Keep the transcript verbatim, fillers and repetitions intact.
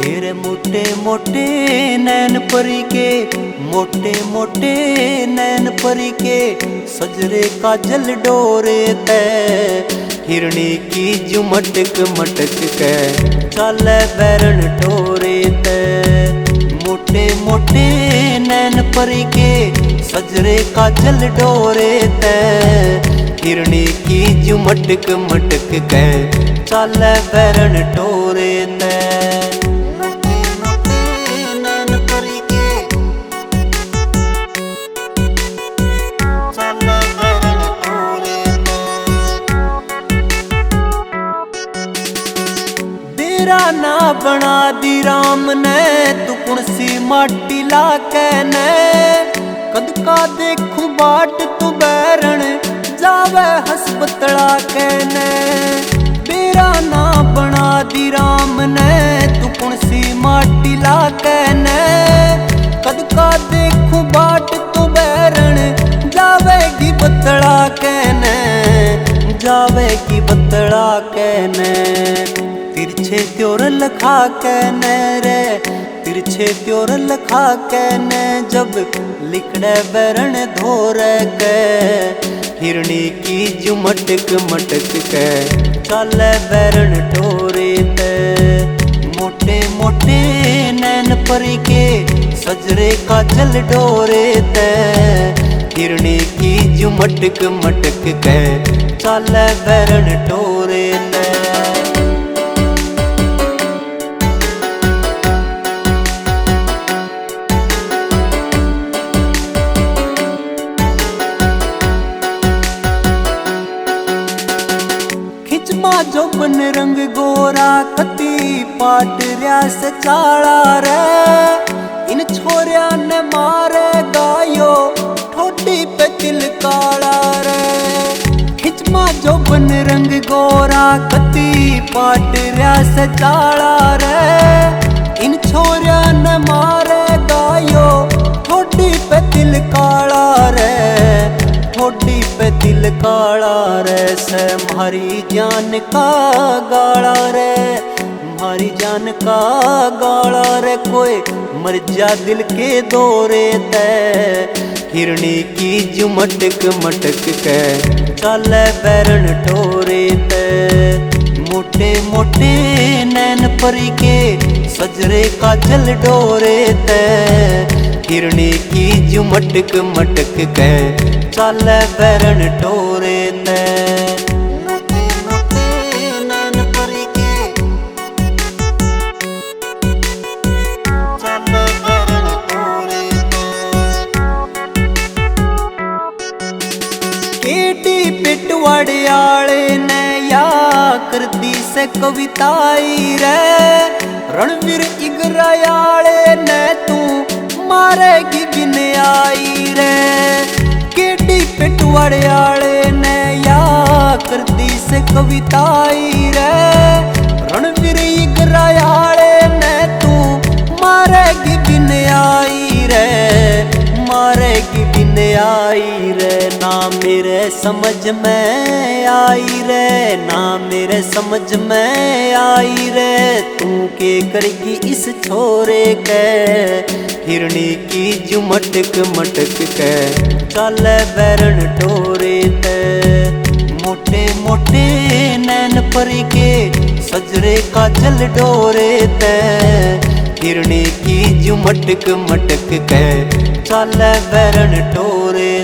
तेरे मोटे मोटे नैन परी के, मोटे मोटे नैन परी के, सजरे का जल डोरे तै। हिरणी की जू मटक मटक के, चाले बैरन टोरे तै। मोटे मोटे नैन परी के, सजरे का जल डोरे तै। हिरणी की जू मटक मटक के, चाले बैरन टोरे तै। ना बना दी राम ने तू कुणसी माटी लाके ने। कद का देखूं बाट तू बैरण जावे हस्पतला के ने। तेरा ना बना दी राम ने तू कुणसी माटी लाके ने। कद का देखूं बाट तू बैरण जावेगी बतला के ने, जावेगी बतला के ने। तिरछे त्योर लखा के ने रे, तिरछे त्योर लखा के ने, जब लिखड़े बैरण धोरे के। हिरणी की जू मटक मटक के, चाले बैरण टोरे तै। मोटे मोटे नैन परी के, सजरे का जल डोरे तै। हिरणी की जू मटक मटक के, चाले बैरण टोरे तै। जो बन रंग गोरा कती पाट रया से चाला रे। इन छोरिया ने मारे गायो ठोडी पे तिल काला रे। खिचमा जो बन रंग गोरा कती पाट रया से चाला रे। इन छोरिया ने मारे गायो ठोडी पे तिल काला रे, ठोडी पे दिल काला रे। से मारी जान का गाला रे, मारी जान का गाला रे। कोई मर जा दिल के दौरे तै। हिरणी की जू मटक मटक के, चाले बैरण टोरे तै। मोटे मोटे नैन परी के, सजरे का जल डोरे तै। हिरणी की जू मटक मटक के, चाले बैरण टोरे तै। केडी पिटवाड़ियाले ने या कर दी से कविताई रे। रणवीर इगरायाले ने तू मारेगी बिन आई रे। केडी पिटवाड़ियाले ने या कर दी से कविताई रे। रणवीर इगरायाले ने तू मारेगी बिन आई रे, मारेगी बिन आई रे। ना मेरे समझ में आई रे, ना मेरे समझ में आई रे। तू के करेगी इस छोरे के। हिरणी की जू मटक मटक के, चाले बैरण टोरे तै। मोटे मोटे नैन परी के, सजरे का जल डोरे तै। हिरणी की जू मटक मटक के, चाले बैरण टोरे